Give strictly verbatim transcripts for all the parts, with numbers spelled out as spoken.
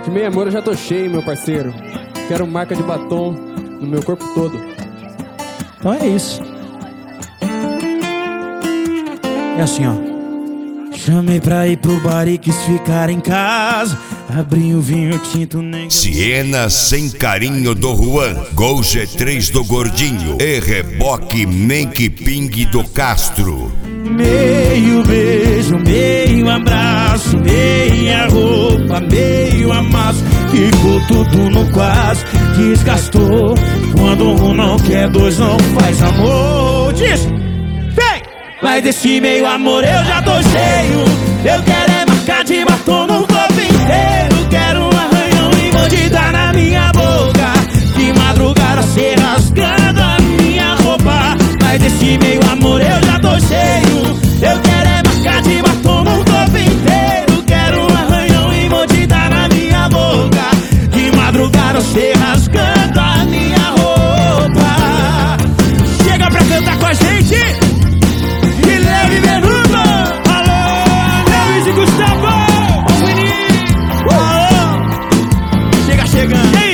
De meio amor eu já tô cheio, meu parceiro. Quero marca de batom no meu corpo todo. Então é isso. É assim, ó. Chamei pra ir pro bar e quis ficar em casa. Abri o vinho tinto, nem... Siena sem carinho do Juan, Gol G três do Gordinho e reboque Menque Ping do Castro. Meio beijo, meio abraço, meia roupa, meio amasso. Ficou tudo no quase, desgastou. Quando um não quer, dois não faz amor. Diz, vem! Mas desse meio amor eu já tô cheio. Eu quero é marcar de batom no corpo inteiro. Quero um arranhão e mordida na minha boca. De madrugada se rasgando a minha roupa. Mas desse meio amor eu já tô cheio. Eu quero é marcar de batom no corpo inteiro. Quero um arranhão e mordida na minha boca. De madrugada se rasgando a minha roupa. Chega pra cantar com a gente. Guilherme Benudo. Alô, Luiz e Gustavo. Alô. Chega chegando. E aí?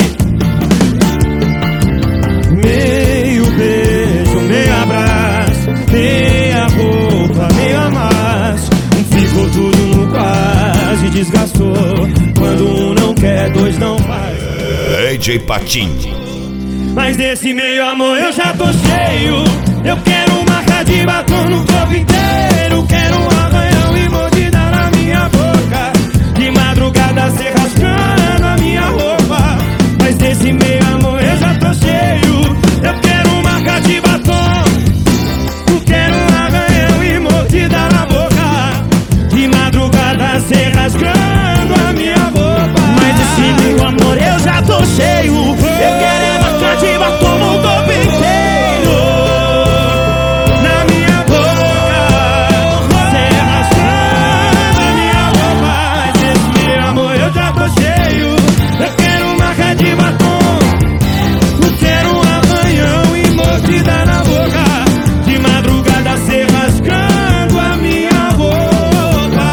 Meio beijo, meio abraço, meia roupa, meio amasso. Um ficou tudo no quase, desgastou. Quando um não quer, dois não faz. D J Patim. Mas desse meio amor eu já tô cheio. Eu quero marca de batom no corpo inteiro. Quero um arranhão e mordida na minha boca. De madrugada se rasgando a minha roupa. Mas desse meio amor eu já tô cheio. Eu quero marca de batom. Eu quero um arranhão e mordida na boca. De madrugada se rasgando a minha roupa. Mas desse meio amor eu já tô cheio. Eu quero é marca de batom no corpo inteiro. Na minha boca se rasgando a minha roupa. Mas desse meio amor eu já tô cheio. Eu quero marca de batom. Eu quero um arranhão e mordida na boca. De madrugada se rasgando a minha roupa.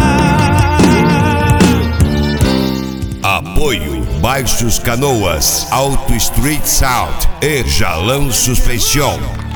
Apoio Baixos Canoas, Auto Street Sound e Jalão Suspensão.